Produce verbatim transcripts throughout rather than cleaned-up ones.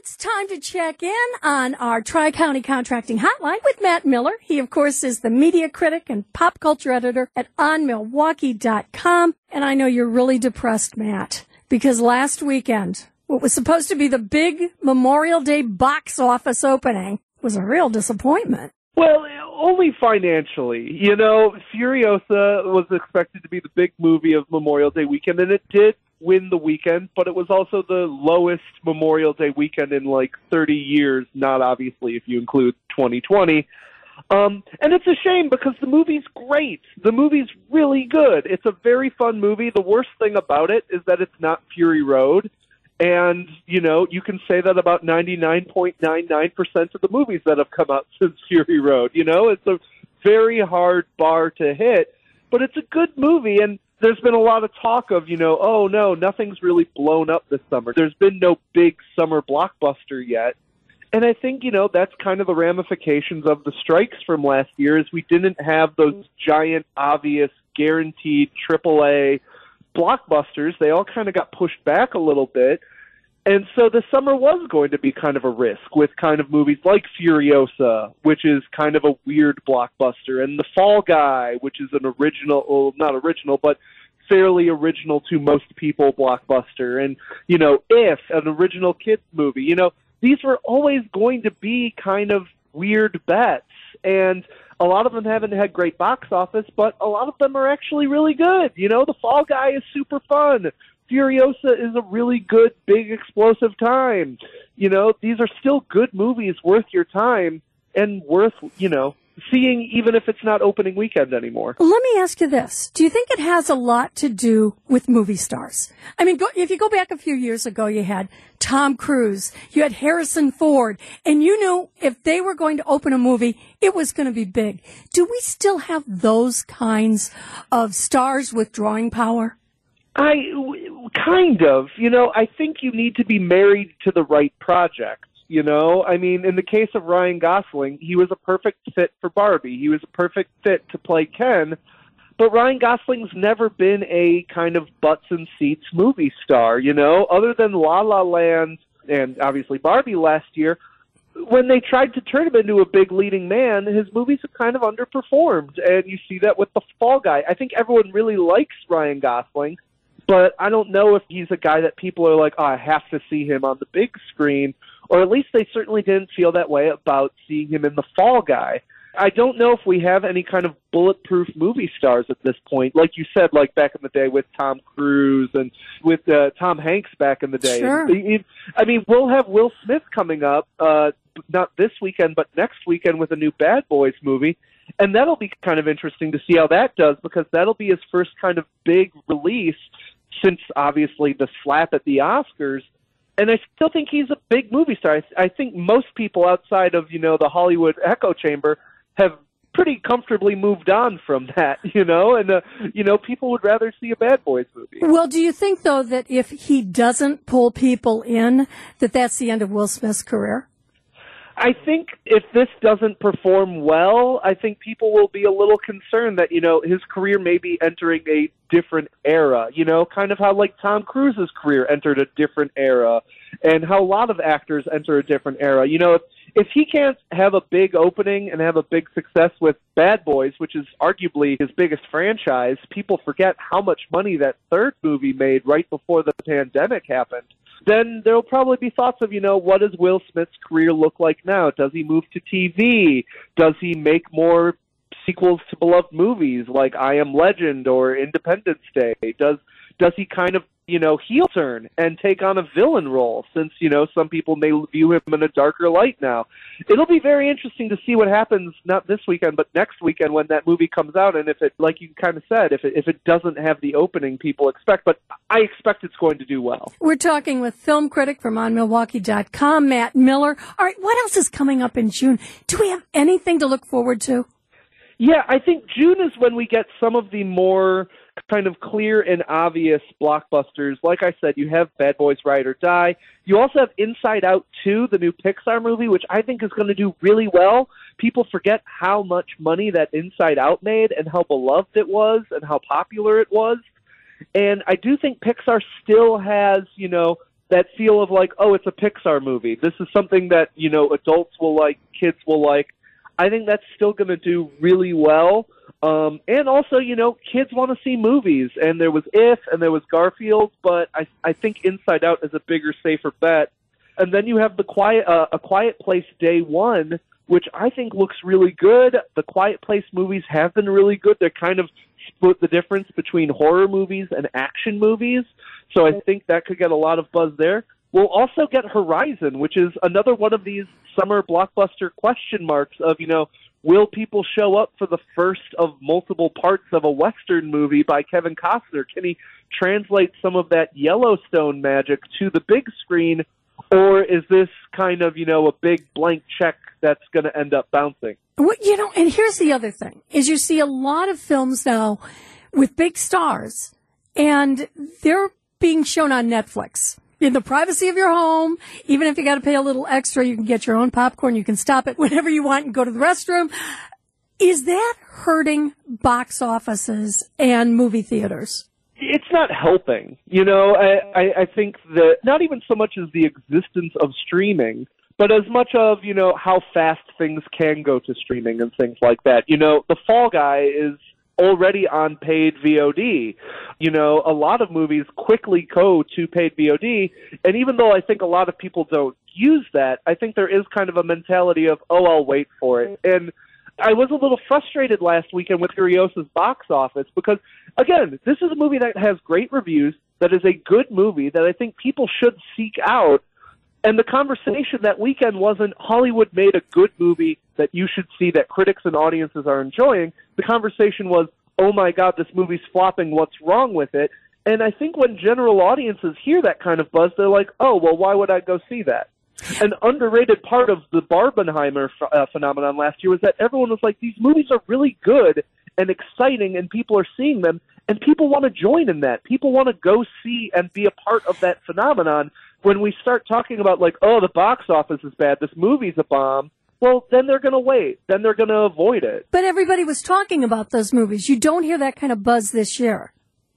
It's time to check in on our Tri-County Contracting Hotline with Matt Miller. He, of course, is the media critic and pop culture editor at on milwaukee dot com. And I know you're really depressed, Matt, because last weekend, what was supposed to be the big Memorial Day box office opening was a real disappointment. Well, only financially. You know, Furiosa was expected to be the big movie of Memorial Day weekend, and it did win the weekend, but it was also the lowest Memorial Day weekend in like thirty years, not obviously if you include twenty twenty. Um, and it's a shame because the movie's great. The movie's really good. It's a very fun movie. The worst thing about it is that it's not Fury Road. And, you know, you can say that about ninety-nine point nine nine percent of the movies that have come out since Fury Road. You know, it's a very hard bar to hit, but it's a good movie. And there's been a lot of talk of, you know, oh, no, nothing's really blown up this summer. There's been no big summer blockbuster yet. And I think, you know, that's kind of the ramifications of the strikes from last year is we didn't have those giant, obvious, guaranteed triple A blockbusters. They all kind of got pushed back a little bit. And so the summer was going to be kind of a risk with kind of movies like Furiosa, which is kind of a weird blockbuster, and The Fall Guy, which is an original, well, not original, but fairly original to most people blockbuster, and, you know, If, an original kids movie. You know, these were always going to be kind of weird bets, and a lot of them haven't had great box office, but a lot of them are actually really good. You know, The Fall Guy is super fun. Furiosa is a really good, big, explosive time. You know, these are still good movies worth your time and worth, you know, seeing even if it's not opening weekend anymore. Let me ask you this. Do you think it has a lot to do with movie stars? I mean, go, if you go back a few years ago, you had Tom Cruise, you had Harrison Ford, and you knew if they were going to open a movie, it was going to be big. Do we still have those kinds of stars with drawing power? I, kind of. You know, I think you need to be married to the right project. You know, I mean, in the case of Ryan Gosling, he was a perfect fit for Barbie. He was a perfect fit to play Ken. But Ryan Gosling's never been a kind of butts and seats movie star, you know, other than La La Land and obviously Barbie last year. When they tried to turn him into a big leading man, his movies have kind of underperformed. And you see that with The Fall Guy. I think everyone really likes Ryan Gosling, but I don't know if he's a guy that people are like, oh, I have to see him on the big screen. Or at least they certainly didn't feel that way about seeing him in The Fall Guy. I don't know if we have any kind of bulletproof movie stars at this point. Like you said, like back in the day with Tom Cruise and with uh, Tom Hanks back in the day. Sure. I mean, we'll have Will Smith coming up, uh, not this weekend, but next weekend with a new Bad Boys movie. And that'll be kind of interesting to see how that does, because that'll be his first kind of big release since, obviously, the slap at the Oscars. And I still think he's a big movie star. I, I think most people outside of, you know, the Hollywood echo chamber have pretty comfortably moved on from that, you know, and, uh, you know, people would rather see a Bad Boys movie. Well, do you think, though, that if he doesn't pull people in, that that's the end of Will Smith's career? I think if this doesn't perform well, I think people will be a little concerned that, you know, his career may be entering a different era, you know, kind of how like Tom Cruise's career entered a different era and how a lot of actors enter a different era. You know, if, if he can't have a big opening and have a big success with Bad Boys, which is arguably his biggest franchise, people forget how much money that third movie made right before the pandemic happened. Then there'll probably be thoughts of, you know, what does Will Smith's career look like now? Does he move to T V? Does he make more sequels to beloved movies like I Am Legend or Independence Day? Does does he kind of, you know, heel turn and take on a villain role, since, you know, some people may view him in a darker light now? It'll be very interesting to see what happens, not this weekend, but next weekend when that movie comes out, and if it, like you kind of said, if it, if it doesn't have the opening people expect, but I expect it's going to do well. We're talking with film critic from on milwaukee dot com, Matt Miller. All right, what else is coming up in June? Do we have anything to look forward to? Yeah, I think June is when we get some of the more kind of clear and obvious blockbusters. Like I said, you have Bad Boys Ride or Die. You also have Inside Out two, the new Pixar movie, which I think is going to do really well. People forget how much money that Inside Out made and how beloved it was and how popular it was. And I do think Pixar still has, you know, that feel of like, oh, it's a Pixar movie. This is something that, you know, adults will like, kids will like. I think that's still going to do really well. Um, and also, you know, kids want to see movies. And there was If, and there was Garfield, but I, I think Inside Out is a bigger, safer bet. And then you have the Quiet, uh, A Quiet Place Day One, which I think looks really good. The Quiet Place movies have been really good. They're kind of split the difference between horror movies and action movies. So I think that could get a lot of buzz there. We'll also get Horizon, which is another one of these summer blockbuster question marks of, you know, will people show up for the first of multiple parts of a Western movie by Kevin Costner? Can he translate some of that Yellowstone magic to the big screen, or is this kind of, you know, a big blank check that's going to end up bouncing? Well, you know, and here's the other thing, is you see a lot of films now with big stars, and they're being shown on Netflix. In the privacy of your home, even if you got to pay a little extra, you can get your own popcorn. You can stop it whenever you want and go to the restroom. Is that hurting box offices and movie theaters? It's not helping. You know, I, I, I think that not even so much as the existence of streaming, but as much of, you know, how fast things can go to streaming and things like that. You know, The Fall Guy is already on paid V O D. You know, a lot of movies quickly go to paid V O D, and even though I think a lot of people don't use that, I think there is kind of a mentality of, oh, I'll wait for it. And I was a little frustrated last weekend with Furiosa's box office because, again, this is a movie that has great reviews, that is a good movie that I think people should seek out. And the conversation that weekend wasn't Hollywood made a good movie that you should see, that critics and audiences are enjoying. The conversation was, oh my God, this movie's flopping, what's wrong with it? And I think when general audiences hear that kind of buzz, they're like, oh, well, why would I go see that? An underrated part of the Barbenheimer ph- uh, phenomenon last year was that everyone was like, these movies are really good and exciting, and people are seeing them, and people want to join in that. People want to go see and be a part of that phenomenon. When we start talking about, like, oh, the box office is bad, this movie's a bomb, well, then they're going to wait. Then they're going to avoid it. But everybody was talking about those movies. You don't hear that kind of buzz this year.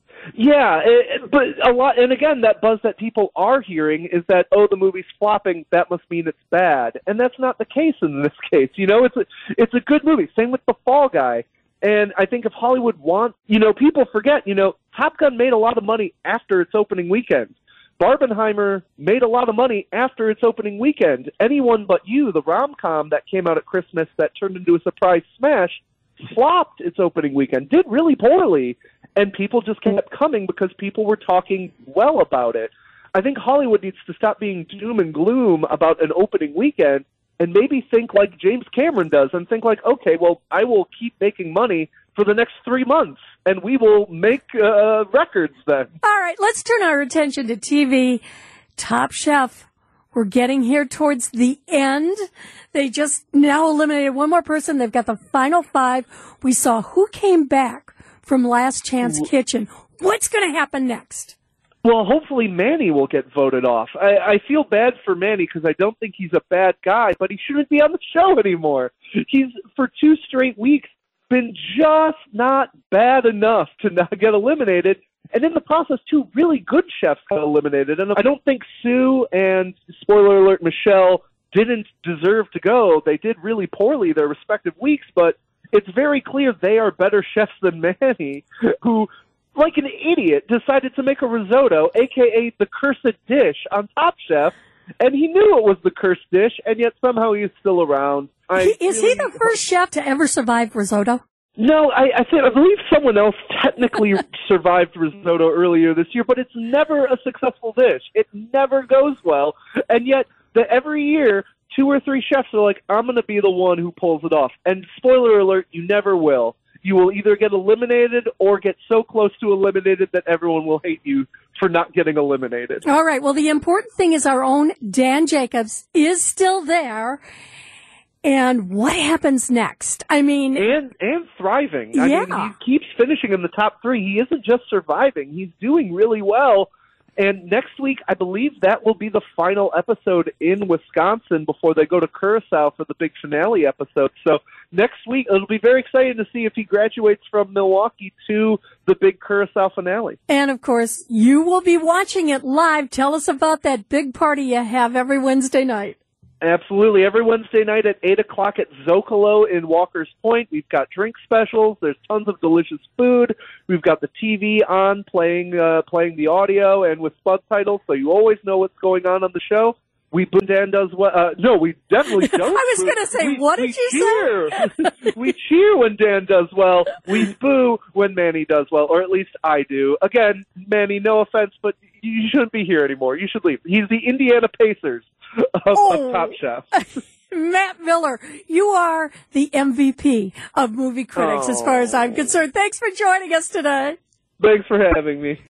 Yeah, it, but a lot, and again, that buzz that people are hearing is that, oh, the movie's flopping, that must mean it's bad. And that's not the case in this case. You know, it's a, it's a good movie. Same with The Fall Guy. And I think if Hollywood wants, you know, people forget, you know, Top Gun made a lot of money after its opening weekend. Barbenheimer made a lot of money after its opening weekend. Anyone But You, the rom-com that came out at Christmas that turned into a surprise smash, flopped its opening weekend, did really poorly, and people just kept coming because people were talking well about it. I think Hollywood needs to stop being doom and gloom about an opening weekend and maybe think like James Cameron does and think like, okay, well, I will keep making money for the next three months, and we will make uh, records then. All right, let's turn our attention to T V. Top Chef. We're getting here towards the end. They just now eliminated one more person. They've got the final five. We saw who came back from Last Chance Kitchen. What's going to happen next? Well, hopefully Manny will get voted off. I, I feel bad for Manny because I don't think he's a bad guy, but he shouldn't be on the show anymore. He's, for two straight weeks, been just not bad enough to not get eliminated. And in the process, two really good chefs got eliminated. And I don't think Sue and, spoiler alert, Michelle didn't deserve to go. They did really poorly their respective weeks, but it's very clear they are better chefs than Manny, who, like an idiot, decided to make a risotto, a k a the cursed dish, on Top Chef, and he knew it was the cursed dish, and yet somehow he's still around. I he, is really, he the first chef to ever survive risotto? No, I, I, think, I believe someone else technically survived risotto earlier this year, but it's never a successful dish. It never goes well, and yet the, every year, two or three chefs are like, I'm going to be the one who pulls it off. And spoiler alert, you never will. You will either get eliminated or get so close to eliminated that everyone will hate you for not getting eliminated. All right. Well, the important thing is our own Dan Jacobs is still there. And what happens next? I mean... And and thriving. I yeah. mean, he keeps finishing in the top three. He isn't just surviving. He's doing really well. And next week, I believe that will be the final episode in Wisconsin before they go to Curacao for the big finale episode. So next week, it'll be very exciting to see if he graduates from Milwaukee to the big Curacao finale. And, of course, you will be watching it live. Tell us about that big party you have every Wednesday night. Absolutely. Every Wednesday night at eight o'clock at Zocalo in Walker's Point. We've got drink specials. There's tons of delicious food. We've got the T V on playing uh, playing the audio and with subtitles, so you always know what's going on on the show. We boo Dan does well. Uh, no, we definitely don't. I was going to say, we, what did we you cheer. say? We cheer when Dan does well. We boo when Manny does well, or at least I do. Again, Manny, no offense, but you shouldn't be here anymore. You should leave. He's the Indiana Pacers of, oh. of Top Chef. Matt Miller, you are the M V P of movie critics, oh. as far as I'm concerned. Thanks for joining us today. Thanks for having me.